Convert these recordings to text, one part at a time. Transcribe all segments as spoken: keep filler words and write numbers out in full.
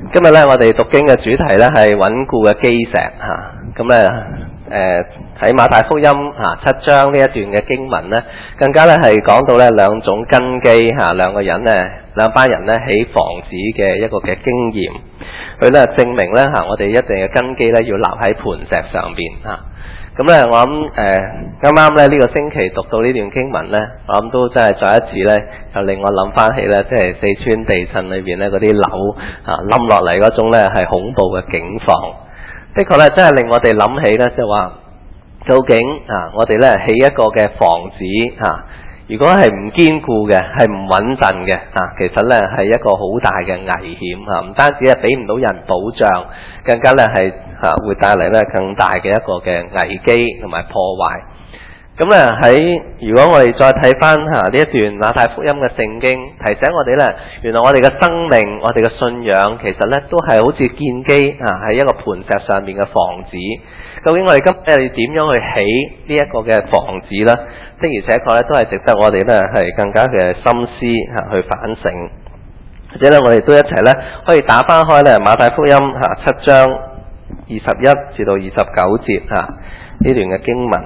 今日咧，我哋讀經嘅主題咧係穩固嘅基石嚇。咁咧誒喺馬太福音嚇七章呢一段嘅經文咧，更加咧係講到咧兩種根基嚇，兩個人咧兩班人咧起房子嘅一個嘅經驗。佢咧證明咧嚇，我哋一定嘅根基咧要立喺磐石上邊嚇。咁咧，我諗誒啱啱咧呢個星期讀到呢段經文咧，我諗都真係再一次咧，就令我諗翻起咧，即係四川地震裏邊咧嗰啲樓啊冧落嚟嗰種咧係恐怖嘅境況。的確咧，真係令我哋諗起咧，即係話究竟啊，我哋咧起一個嘅房子啊，如果係唔堅固嘅，係唔穩陣嘅啊，其實咧係一個好大嘅危險啊！唔單止係俾唔到人保障，更加咧係啊會帶嚟咧更大嘅一個嘅危機同埋破壞。咁咧喺如果我哋再睇翻嚇呢一段馬太福音嘅聖經，提醒我哋咧，原來我哋嘅生命、我哋嘅信仰，其實咧都係好似建基啊喺一個磐石上面嘅房子。究竟我哋今日點樣去起呢一個嘅房子呢？的而且確咧都係值得我哋咧係更加嘅心思嚇去反省。或者咧我哋都一齊咧可以打翻開咧馬太福音嚇七章二十一至到二十九節嚇呢段嘅經文。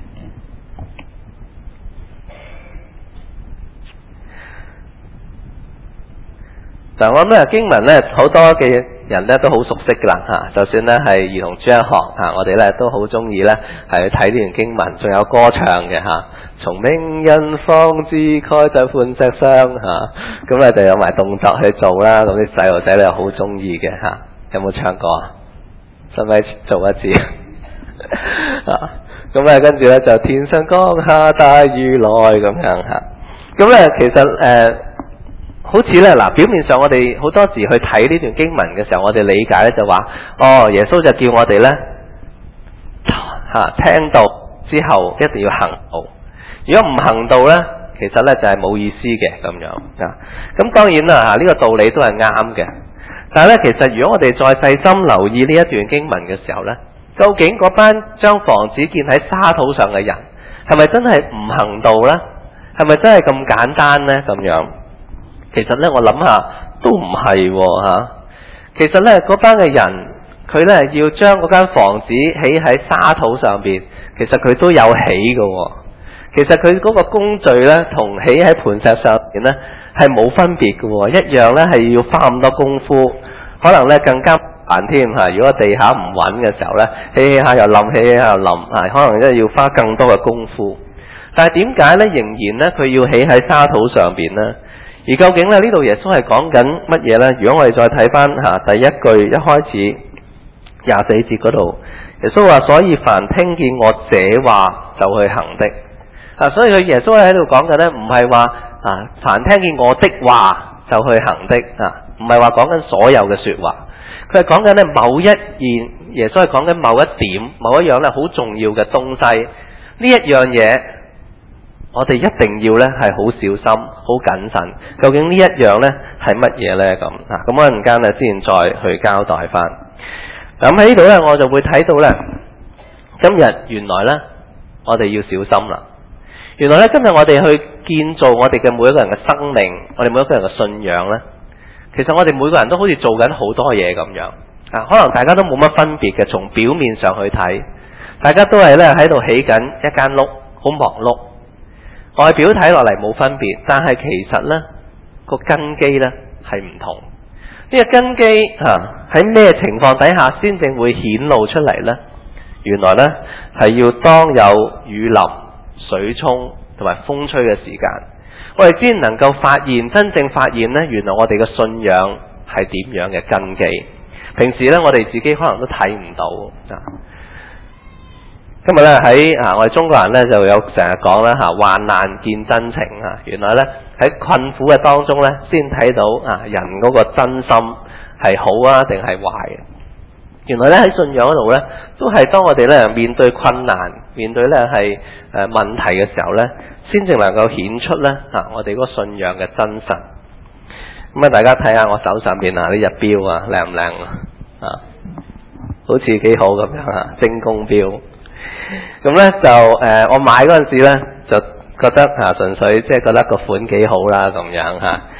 嗱，我諗咧經文咧好多嘅人咧都好熟悉噶啦嚇，就算咧係兒童主日學嚇，我哋咧都好中意咧係去睇呢段經文，仲有歌唱嘅嚇。從明人方知蓋在磐石上嚇，咁咧就有埋動作去做啦。咁啲細路仔咧好中意嘅嚇，有冇唱過啊？使唔使做一次啊？咁咧跟住咧就天上降下大雨來咁樣嚇。咁咧其實誒。呃好似咧嗱，表面上我哋好多時去睇呢段經文嘅時候，我哋理解咧就話，哦，耶穌就叫我哋咧嚇聽到之後一定要行道。如果唔行道咧，其實咧就係冇意思嘅咁樣啊。咁當然啦嚇，呢個道理都係啱嘅。但係咧，其實如果我哋再細心留意呢一段經文嘅時候咧，究竟嗰班將房子建喺沙土上嘅人，係咪真係唔行道咧？係咪真係咁簡單咧？咁樣？其實咧，我諗下都唔係喎。其實咧，嗰班嘅人佢咧要將嗰間房子起喺沙土上邊，其實佢都有起嘅。其實佢嗰個工序咧，同起喺磐石上邊咧係冇分別嘅，一樣咧係要花咁多功夫，可能咧更加難添嚇。如果地下唔穩嘅時候咧，起起下又冧，起起下又冧，係可能咧要花更多嘅功夫。但係點解咧仍然咧佢要起喺沙土上邊咧？而究竟咧呢度耶穌係講緊乜嘢呢？如果我哋再睇翻嚇第一句一開始廿四節嗰度，耶穌話：所以凡聽見我這話就去行的。啊，所以佢耶穌喺度講緊呢，唔係話啊凡聽見我的話就去行的啊，唔係話講緊所有嘅説話。佢係講緊呢某一件，耶穌係講緊某一點、某一樣咧好重要嘅東西。呢一樣嘢。我哋一定要咧係好小心、好謹慎。究竟呢一樣咧係乜嘢咧？咁啊，咁我陣間咧先再去交代翻。咁喺呢度咧，我就會睇到咧，今日原來咧我哋要小心啦。原來咧今日我哋去建造我哋嘅每一個人嘅生命，我哋每一個人嘅信仰咧，其實我哋每個人都好似做緊好多嘢咁樣啊。可能大家都冇乜分別嘅，從表面上去睇，大家都係咧喺度起緊一間屋，好忙碌。外表睇落嚟冇分別，但係其實呢個根基呢係唔同。呢個根基啊喺咩情況底下先正會顯露出嚟呢？原來呢係要當有雨淋、水沖同埋風吹嘅時間，我哋先能夠發現真正發現呢，原來我哋嘅信仰係點樣嘅根基。平時呢，我哋自己可能都睇唔到啊。今日咧喺啊，我哋中國人咧就有成日講啦嚇，患難見真情啊！原來咧喺困苦嘅當中咧，先睇到啊人嗰個真心係好啊定係壞嘅。原來咧喺信仰嗰度咧，都係當我哋咧面對困難、面對咧係誒問題嘅時候咧，先至能夠顯出咧啊我哋嗰個信仰嘅真實。咁啊，大家睇下我手上邊啊呢隻錶啊，靚唔靚啊？好似幾好咁樣啊，精工錶。咁咧就誒、呃，我買嗰陣時咧就覺得嚇、啊、純粹即係覺得個款幾好啦咁樣嚇。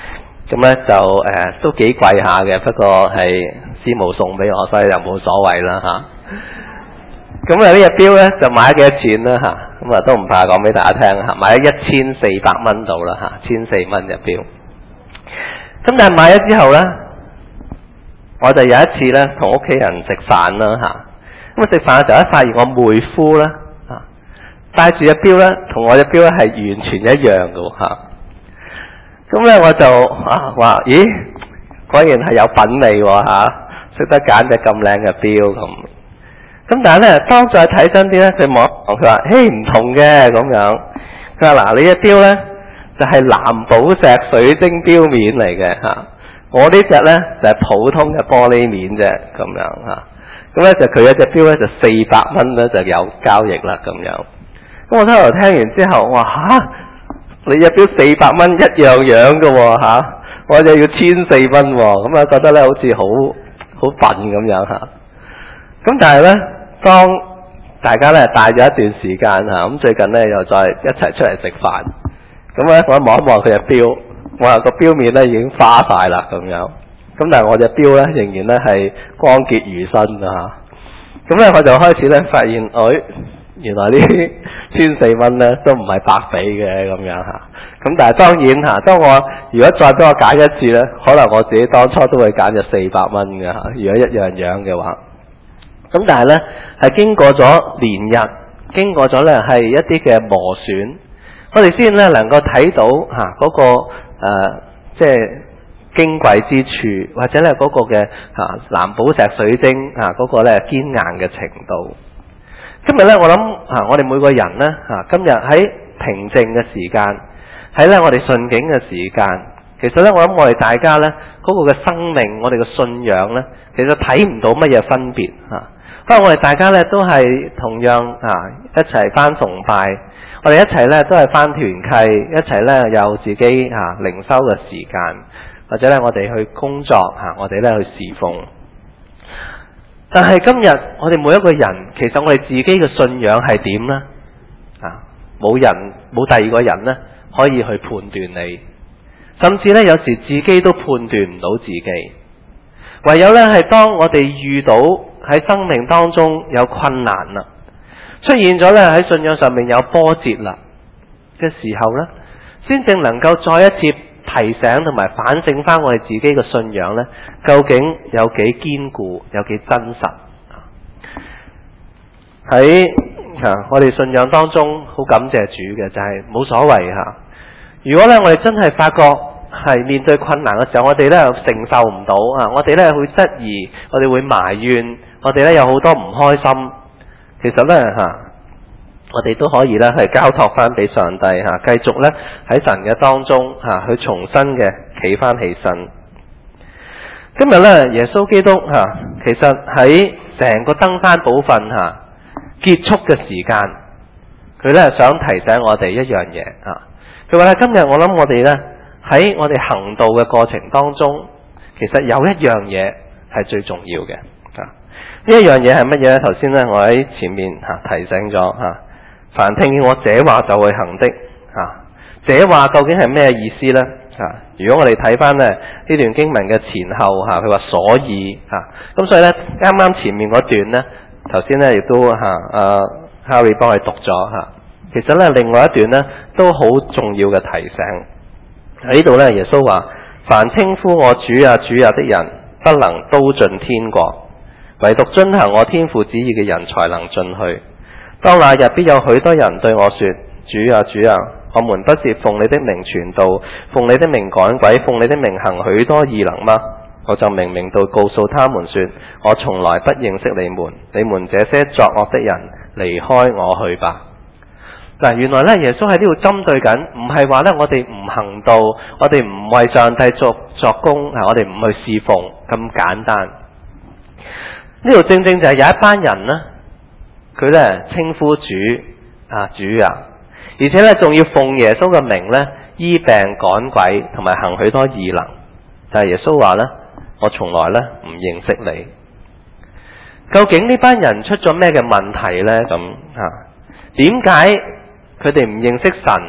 咁咧就誒、呃、都幾貴下嘅，不過係師母送俾我，所以就冇所謂啦嚇。咁啊呢隻錶咧就買咗幾多錢啦嚇？咁啊都唔怕講俾大家聽嚇，買咗一千四百蚊到啦嚇，千四蚊隻錶。咁但係買咗之後咧，我就有一次咧同屋企人食飯啦嚇。咁啊食飯嘅時候咧，發現我妹夫咧嚇戴住隻錶咧，同我隻錶咧係完全一樣嘅嚇。咁咧我就啊話：咦，果然係有品味喎嚇，識得揀隻咁靚嘅錶咁。咁但係咧，當再睇真啲咧，佢望佢話：嘿，唔同嘅咁樣。佢話嗱，你隻錶咧就係藍寶石水晶錶面嚟嘅嚇，我呢隻咧就係普通嘅玻璃面啫咁樣嚇。咁咧就佢一隻錶咧就四百蚊咧就有交易啦咁樣。咁我初頭聽完之後，我話嚇，你隻錶四百蚊一樣樣嘅喎嚇，我就要千四蚊喎，咁啊覺得咧好似好好笨咁樣嚇。咁但係咧，當大家咧戴咗一段時間嚇，咁最近咧又再一齊出嚟食飯，咁咧我一望一望佢隻錶，我話個錶面咧已經花晒啦咁樣，咁但係我隻錶咧仍然咧係光潔如新啊嚇，咁咧我就開始咧發現，哎，原來呢千四蚊咧都唔係白俾嘅咁樣嚇，咁但係當然嚇，當我如果再俾我揀一次咧，可能我自己當初都會揀隻四百蚊嘅嚇，如果一樣樣嘅話。咁但係咧，係經過咗年日，經過咗咧係一啲嘅磨損，我哋先咧能夠睇到嚇嗰、那個誒、呃，即係矜貴之處，或者咧嗰個嘅嚇藍寶石水晶嚇嗰個咧堅硬嘅程度。今日咧，我諗嚇我哋每個人咧嚇，今日喺平靜嘅時間，喺咧我哋順境嘅時間，其實咧我諗我哋大家咧嗰、那個嘅生命，我哋嘅信仰咧，其實睇唔到乜嘢分別嚇。不過我哋大家咧都係同樣啊一齊翻崇拜，我哋一齊咧都係翻團契，一齊咧有自己啊靈修嘅時間，或者咧我哋去工作嚇，我哋咧去侍奉。但係今日我哋每一個人，其實我哋自己嘅信仰係點呢？啊，冇人冇第二個人呢可以去判斷你，甚至咧有時自己都判斷唔到自己。唯有咧係當我哋遇到喺生命當中有困難啦，出現咗咧喺信仰上面有波折啦嘅時候咧，先正能夠再一次提醒同埋反省翻我哋自己嘅信仰咧，究竟有幾堅固，有幾真實。喺啊，我哋信仰當中好感謝主嘅就係冇所謂吓。如果咧我哋真係發覺係面對困難嘅時候，我哋咧承受唔到啊，我哋咧會質疑，我哋會埋怨。我哋咧有好多唔開心，其實咧嚇，我哋都可以咧係交託翻俾上帝嚇，繼續咧喺神嘅當中嚇去重新嘅企翻起身。今日咧耶穌基督嚇，其實喺成個登山寶訓嚇結束嘅時間，佢咧想提醒我哋一樣嘢嚇。佢話咧今日我諗我哋咧喺我哋行道嘅過程當中，其實有一樣嘢係最重要嘅。呢一樣嘢係乜嘢咧？頭先咧，我喺前面嚇提醒咗嚇，凡聽見我這話就會行的嚇，這話究竟係咩意思咧？嚇，如果我哋睇翻咧呢段經文嘅前後嚇，佢話所以嚇，咁所以咧啱啱前面嗰段咧，頭先咧亦都嚇阿 Harry 幫佢讀咗嚇，其實咧另外一段咧都好重要嘅提醒喺呢度咧，耶穌話：凡稱呼我主啊主啊的人，不能都進天國。唯獨遵行我天父旨意嘅人才能進去。當那日必有許多人對我說：主啊主啊，我們不是奉你的名傳道，奉你的名趕鬼，奉你的名行許多異能嗎？我就明明地告訴他們說：我從來不認識你們，你們這些作惡的人，離開我去吧。嗱，原來咧耶穌喺呢度針對緊，唔係話咧我哋唔行道，我哋唔為上帝作作工，啊，我哋唔去侍奉咁簡單。呢度正正就係有一班人呢，佢咧稱呼主啊主啊，而且咧仲要奉耶穌嘅名咧醫病趕鬼，同埋行許多異能。但係耶穌話咧：我從來咧唔認識你。究竟呢班人出咗咩嘅問題咧？咁啊，點解佢哋唔認識神？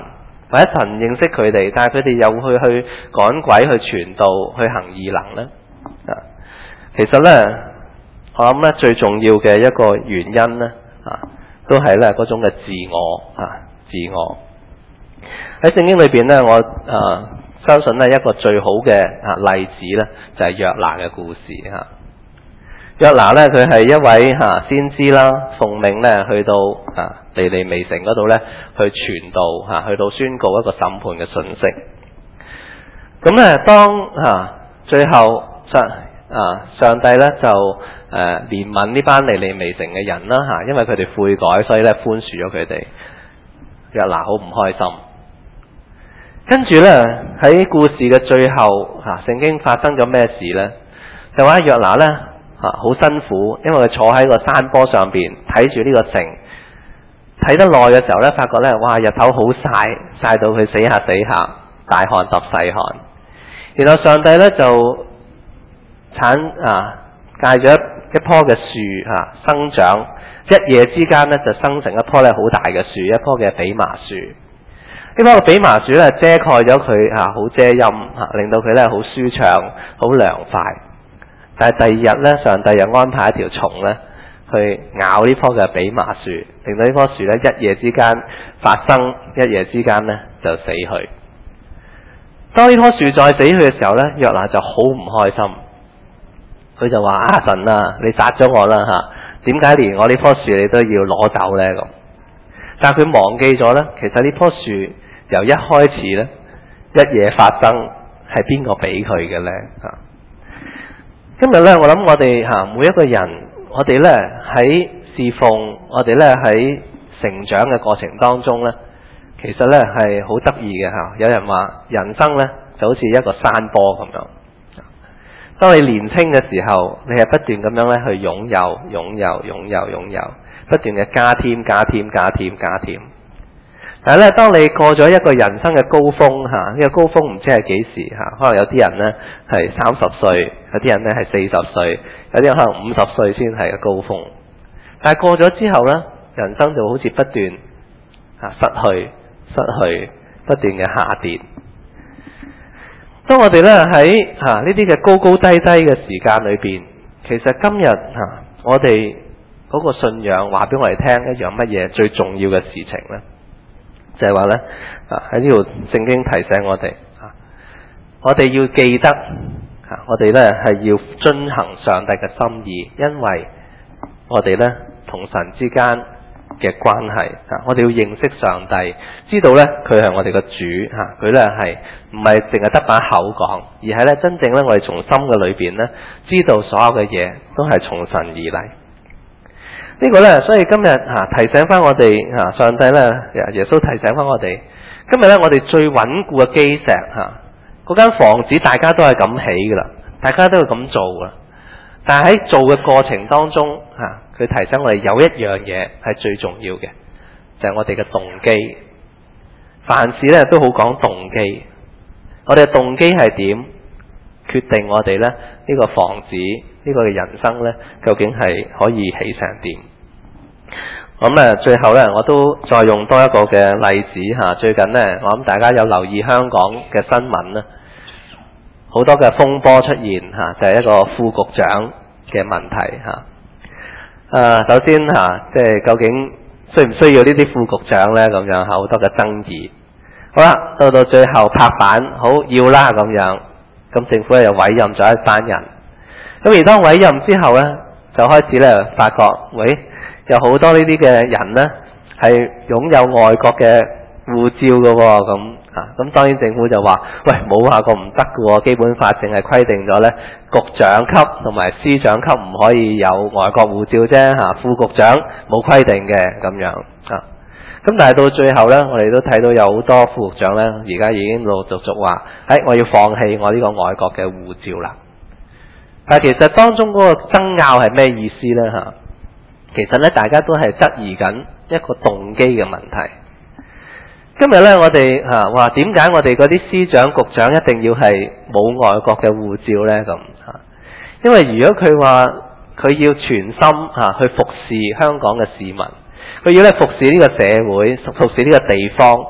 或者神認識佢哋，但係佢哋又去去趕鬼、去傳道、去行異能呢？啊，其實呢，我諗呢最重要嘅一個原因呢，啊，都係呢嗰種嘅自我啊，自我喺聖經裏邊呢，我啊相信呢一個最好嘅啊例子呢，就係約拿嘅故事吓。約拿呢，佢係一位吓先知啦，奉命呢去到啊尼尼微城嗰度呢，去傳道吓，去到宣告一個審判嘅信息。咁呢，當吓最後上啊上帝呢就誒憐憫呢班尼尼微城嘅人啦吓，因為佢哋悔改，所以呢寬恕咗佢哋。約拿好唔開心。跟住呢，喺故事嘅最後吓，聖經發生咗咩事呢？就話約拿呢。啊，好辛苦，因為佢坐喺個山坡上邊睇住呢個城，睇得耐嘅時候呢，發覺呢，哇，日頭好曬，曬到佢死下死下，大汗揼細汗。然後上帝呢，就產啊界咗一棵嘅樹啊生長，一夜之間呢，就生成一棵呢好大嘅樹，一棵嘅蓖麻樹。呢棵嘅蓖麻樹呢，遮蓋咗佢啊，好遮陰啊，令到佢呢好舒暢，好涼快。但係第二日咧，上帝又安排一條蟲咧去咬呢棵嘅蓖麻樹，令到呢棵樹咧一夜之間發生，一夜之間咧就死去。當呢棵樹再死去嘅時候咧，約拿就好唔開心，佢就話：啊神啊，你殺咗我啦吓，點解連我呢棵樹你都要攞走咧咁？但係佢忘記咗咧，其實呢棵樹由一開始咧一夜發生係邊個俾佢嘅咧吓？今日呢，我諗我哋吓每一個人，我哋呢喺侍奉，我哋呢喺成長嘅過程當中呢，其實呢係好得意嘅吓。有人話人生呢就好似一個山坡咁樣。當你年輕嘅時候，你係不斷咁樣呢去擁有、擁有、擁有、擁有，不斷嘅加添、加添、加添、加添。但係咧，當你過咗一個人生嘅高峰吓，呢、這個高峰唔知係幾時吓，可能有啲人呢係三十歲，有啲人呢係四十歲，有啲人可能五十歲先係個高峰。但係過咗之後呢，人生就好似不斷啊失去、失去，不斷嘅下跌。當我哋呢喺吓呢啲嘅高高低低嘅時間裏邊，其實今日吓我哋嗰個信仰話俾我哋聽一樣乜嘢最重要嘅事情呢？就係話呢，啊喺呢度聖經提醒我哋，啊我哋要記得，啊我哋呢係要遵行上帝嘅心意，因為我哋呢同神之間嘅關係，啊我哋要認識上帝，知道呢佢係我哋嘅主，吓佢呢係唔係淨係得把口講，而係呢真正呢我哋從心嘅裏邊呢，知道所有嘅嘢都係從神而嚟。呢個呢，所以今日吓提醒翻我哋吓，上帝呢，耶穌提醒翻我哋，今日呢，我哋最穩固嘅基石吓，嗰間房子大家都係咁起噶啦，大家都係咁做噶，但係喺做嘅過程當中吓，佢提醒我哋有一樣嘢係最重要嘅，就係我哋嘅動機。凡事呢都好講動機，我哋嘅動機係點，決定我哋呢呢個房子。呢個嘅人生呢，究竟係可以起成點？咁誒，最後呢，我都再用多一個嘅例子嚇。最近呢，我諗大家有留意香港嘅新聞呢，好多嘅風波出現嚇，就係一個副局長嘅問題嚇。誒，首先嚇，即係究竟需唔需要呢啲副局長呢？咁樣好多嘅爭議。好啦，到到最後拍板，好要啦咁樣，咁政府又委任咗一班人。咁而當委任之後呢，就開始呢發覺，喂，有好多呢啲嘅人呢係擁有外國嘅護照嘅喎，咁啊，咁當然政府就話，喂，冇話過唔得嘅喎，基本法淨係規定咗呢，局長級同埋司長級唔可以有外國護照啫嚇，副局長冇規定嘅咁樣啊。咁但係到最後呢，我哋都睇到有好多副局長呢，而家已經陸陸續續話，誒，我要放棄我呢個外國嘅護照啦。但係其實當中嗰個爭拗係咩意思呢？吓，其實呢，大家都係質疑緊一個動機嘅問題。今日呢，我哋吓話點解我哋嗰啲司長局長一定要係冇外國嘅護照呢？咁吓，因為如果佢話佢要全心吓去服侍香港嘅市民，佢要咧服侍呢個社會，服侍呢個地方，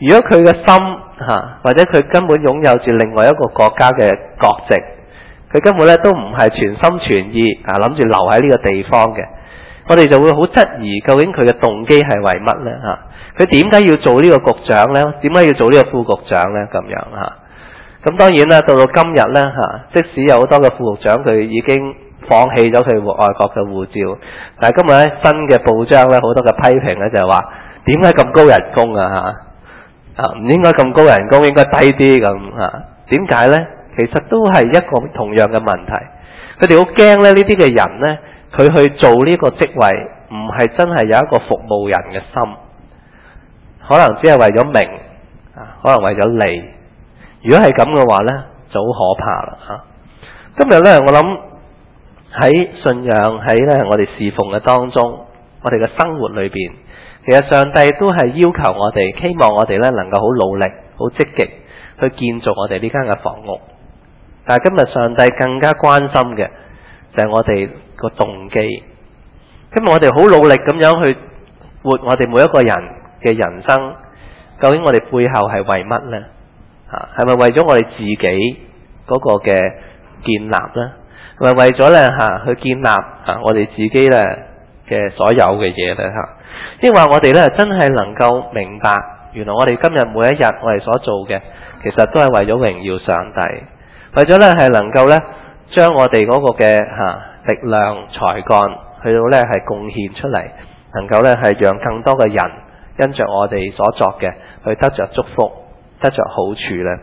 如果佢嘅心吓，或者佢根本擁有住另外一個國家嘅國籍，佢根本咧都唔係全心全意啊諗住留喺呢個地方嘅，我哋就會好質疑究竟佢嘅動機係為乜呢？吓？佢點解要做呢個局長呢？點解要做呢個副局長呢？咁樣吓？咁當然啦，到到今日呢，吓，即使有好多嘅副局長佢已經放棄咗佢外國嘅護照，但係今日咧新嘅報章咧好多嘅批評咧就係話，點解咁高人工啊？吓啊，唔應該咁高人工，應該低啲咁吓？點解呢？其實都係一個同樣嘅問題。佢哋好驚咧呢啲嘅人呢，佢去做呢個職位，唔係真係有一個服務人嘅心，可能只係為咗名啊，可能為咗利。如果係咁嘅話呢，就好可怕啦吓。今日呢，我諗喺信仰喺咧我哋侍奉嘅當中，我哋嘅生活裏邊，其實上帝都係要求我哋，希望我哋咧能夠好努力、好積極去建造我哋呢間嘅房屋。但係今日上帝更加關心嘅就係我哋個動機。今日我哋好努力咁樣去活我哋每一個人嘅人生，究竟我哋背後係為乜呢？啊，係咪為咗我哋自己嗰個嘅建立呢？係咪為咗咧吓去建立吓我哋自己咧嘅所有嘅嘢咧吓？抑或我哋咧真係能夠明白，原來我哋今日每一日我哋所做嘅，其實都係為咗榮耀上帝，為咗咧係能夠咧將我哋嗰個嘅吓力量才幹去到咧係貢獻出嚟，能夠咧係讓更多嘅人因着我哋所作嘅去得着祝福，得着好處咧。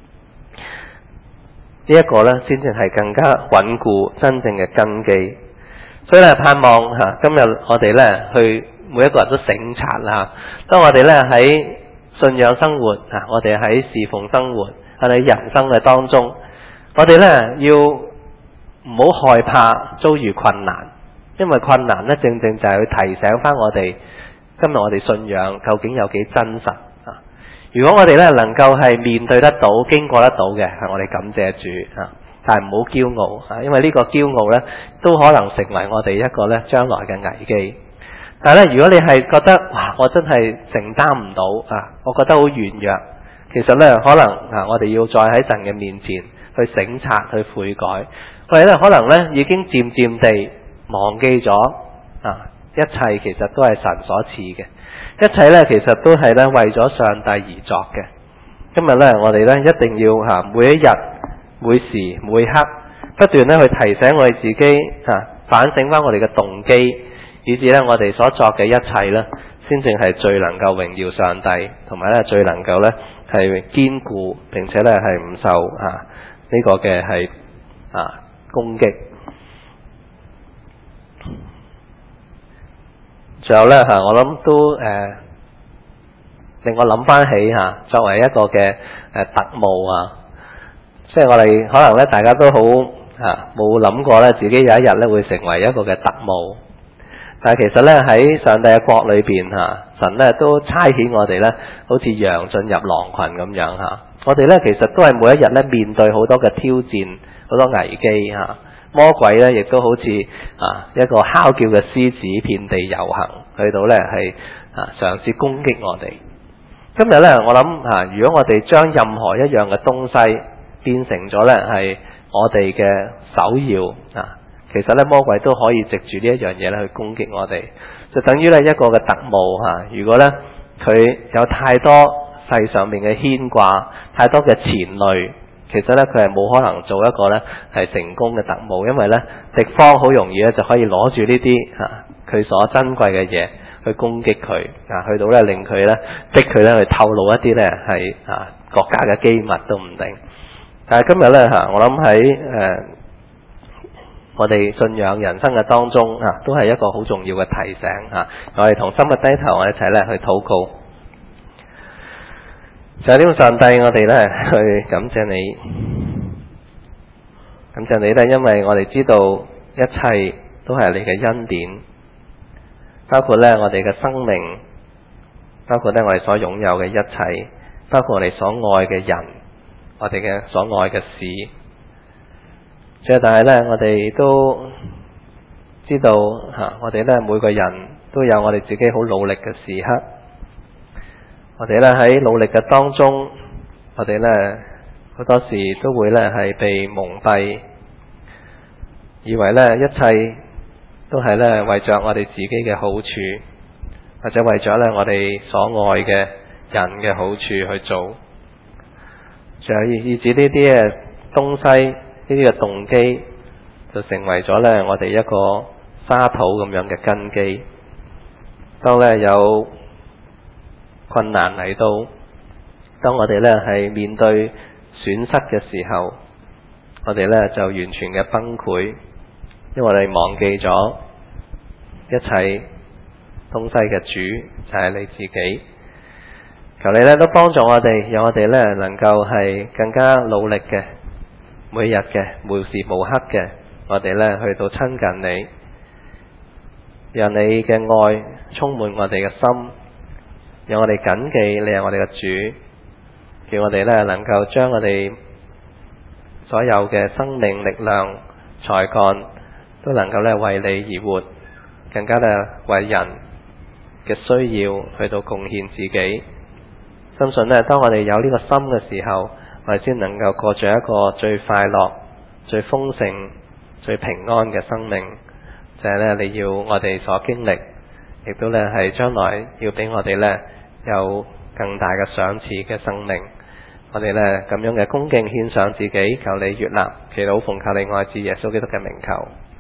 呢一個呢，先至係更加穩固真正嘅根基。所以咧，盼望吓今日我哋呢，去每一個人都省察啦。當我哋呢喺信仰生活啊，我哋喺侍奉生活，喺人生嘅當中，我哋呢要唔好害怕遭遇困難，因為困難呢，正正就係去提醒翻我哋今日我哋信仰究竟有幾真實。如果我哋咧能夠係面對得到、經過得到嘅，係我哋感謝主啊！但係唔好驕傲啊，因為呢個驕傲咧都可能成為我哋一個咧將來嘅危機。但係咧，如果你係覺得哇，我真係承擔唔到啊，我覺得好軟弱，其實咧可能啊，我哋要再喺神嘅面前去省察、去悔改，或者咧可能咧已經漸漸地忘記咗啊，一切其實都係神所賜嘅。一切咧，其實都係咧為咗上帝而作嘅。今日咧，我哋咧一定要吓每一日、每時每刻不斷咧去提醒我哋自己吓，反省翻我哋嘅動機，以至咧我哋所作嘅一切咧，先正係最能夠榮耀上帝，同埋咧最能夠咧係堅固，並且咧係唔受吓呢個嘅係啊攻擊。仲有咧吓，我諗都誒、呃、令我諗翻起吓，作為一個嘅誒、呃、特務啊，即係我哋可能咧大家都好吓冇諗過咧，自己有一日咧會成為一個嘅特務。但係其實咧喺上帝嘅國裏邊吓，神咧都差遣我哋咧，好似羊進入狼群咁樣吓。我哋咧其實都係每一日咧面對好多嘅挑戰，好多危機吓。魔鬼咧，亦都好似啊一個哮叫嘅獅子，遍地遊行，去到咧係啊嘗試攻擊我哋。今日咧，我諗啊，如果我哋將任何一樣嘅東西變成咗咧係我哋嘅首要啊，其實咧魔鬼都可以藉住呢一樣嘢咧去攻擊我哋，就等於咧一個嘅特務吓。如果咧佢有太多世上面嘅牽掛，太多嘅纏累。其實咧，佢係冇可能做一個咧係成功嘅特務，因為咧敵方好容易咧就可以攞住呢啲嚇佢所珍貴嘅嘢去攻擊佢啊，去到咧令佢咧逼佢咧去透露一啲咧係啊國家嘅機密都唔定。但係今日咧嚇，我諗喺誒我哋信仰人生嘅當中啊，都係一個好重要嘅提醒嚇。我哋同心嘅低頭，我哋一齊咧去禱告。就係呢個上帝，我哋咧去感謝你，感謝你咧，因為我哋知道一切都係你嘅恩典，包括咧我哋嘅生命，包括咧我哋所擁有嘅一切，包括我哋所愛嘅人，我哋嘅所愛嘅事。最但係咧，我哋都知道吓，我哋咧每個人都有我哋自己好努力嘅時刻。 我哋咧喺努力嘅當中，我哋咧好多時都會咧係被蒙蔽，以為咧一切都係咧為着我哋自己嘅好處，或者為咗咧我哋所愛嘅人嘅好處去做，仲有以至呢啲嘅東西，呢啲嘅動機，就成為咗咧我哋一個沙土咁樣嘅根基。當咧有困難嚟到，當我哋咧係面對損失嘅時候，我哋咧就完全嘅崩潰，因為我哋忘記咗一切東西嘅主就係你自己。求你咧都幫助我哋，讓我哋咧能夠係更加努力嘅，每日嘅無時無刻嘅，我哋咧去到親近你，讓你嘅愛充滿我哋嘅心，讓我哋謹記你係我哋嘅主，叫我哋咧能夠將我哋所有嘅生命力量才幹都能夠咧為你而活，更加咧為人嘅需要去到貢獻自己。相信咧當我哋有呢個心嘅時候，我哋先能夠過住一個最快樂、最豐盛、最平安嘅生命。就係咧你要我哋所經歷，亦都咧係將來要俾我哋咧有更大嘅賞賜嘅生命。我哋咧咁樣嘅恭敬獻上自己，求你悅納，祈禱奉靠你愛子耶穌基督嘅名求。